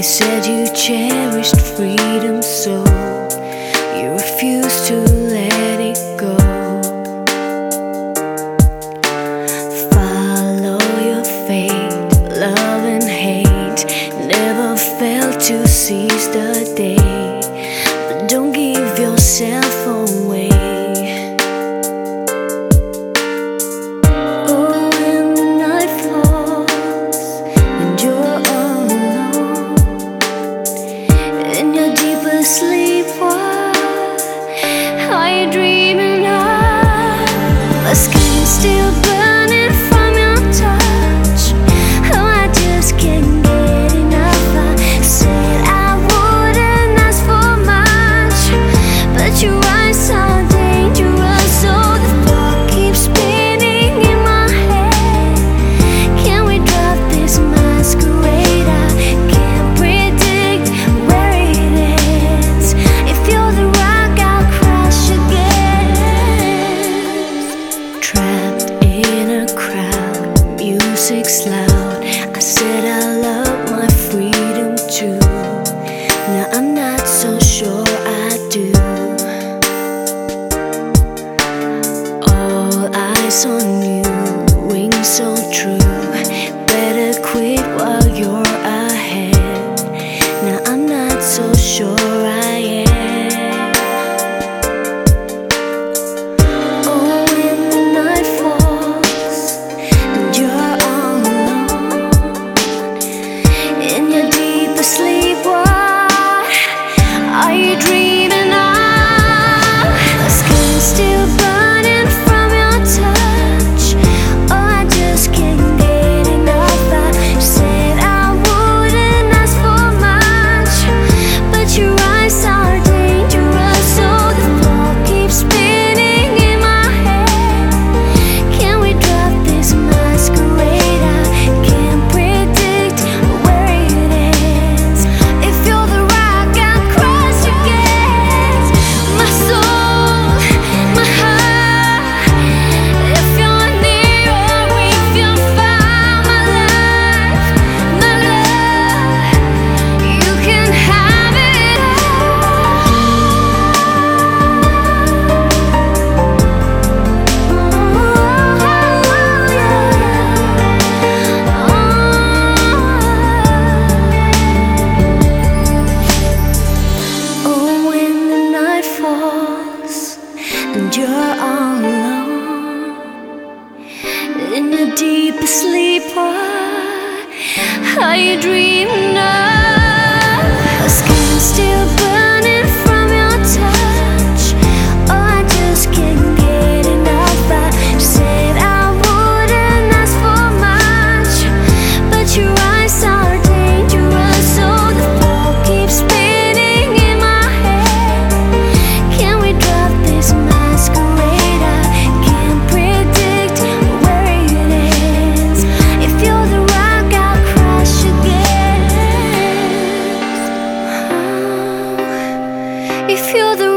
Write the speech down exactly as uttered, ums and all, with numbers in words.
said you cherished freedom, so you refused to let it go. Follow your fate, love and hate. Never failed to seize the day, but don't give yourself away. Oh, when the night falls and you're alone in your deepest sleep, what are you dreaming of? My skin still burning from your touch. Oh, I just can't get enough. I said I wouldn't ask for much, but your eyes are dangerous, so the thought keeps spinning in my head. Can we drop this masquerade? I can't predict where it ends. If you're the rock, I'll crash again. Trapped in a crowd, music's loud. I said I love my freedom too. Now I'm not so sure I do. All eyes on you, wings so true. Better quit while you're ahead. Now I'm not so sure I am. Oh, when the night falls and you're all alone in your deepest sleep, what are you dreaming of? My skin still burning from your touch. Oh, I just can't get enough. I said I wouldn't ask for much, but your eyes are dangerous, so the thought keeps spinning in my head. Can we drop this masquerade? I can't predict where it ends. If you're the rock, I'll crash again. My soul, my heart. If you're near or if you're far, my life, my love, you can have it all. Oh, when the night falls and you're all alone in your deepest sleep, what are you dreaming of? My skin still burning from your touch. Oh, I just can't get enough. I said I wouldn't ask for much, but your eyes are dangerous, so the thought keeps spinning in my head. Can we drop this masquerade? I can't predict where it ends. If you're the rock, I'll crash again. Oh, if you're the